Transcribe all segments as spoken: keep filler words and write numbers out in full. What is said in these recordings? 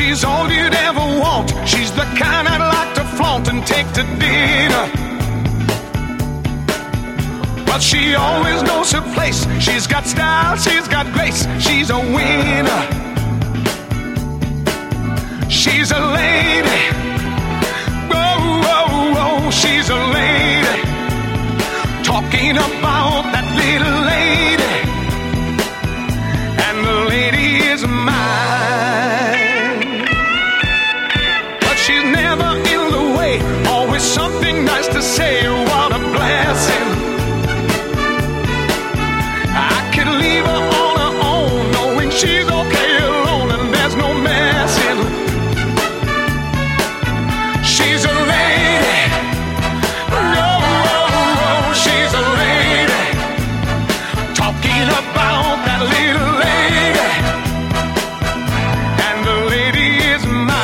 She's all you'd ever want. She's the kind I'd like to flaunt and take to dinner. But she always knows her place. She's got style, she's got grace. She's a winner. She's a lady. Whoa, whoa, whoa, she's a lady. Talking about that little lady. And the lady is mine. But she's never in the way. Always something nice to say. What a blessing. I could leave her on her own, knowing she's okay alone and there's no messing. She's a lady. Oh, oh, oh, she's a lady. Talking about that little lady. And the lady is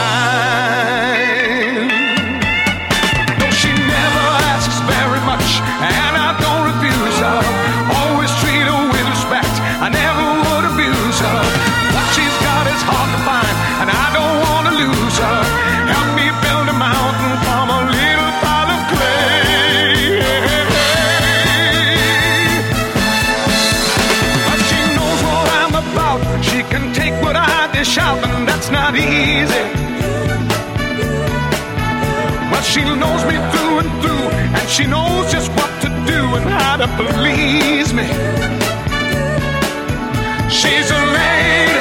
mine. No, she never asks very much, and I don't refuse her. Always treat her with respect. I never would abuse her. What she's got is hard to find, and I don't want to lose her. Help me build a mountain from a little pile of clay. But she knows what I'm about. She can take what I dish out, and that's not easy. But she knows me through and through, and she knows just what to do and how to please me. She's a lady.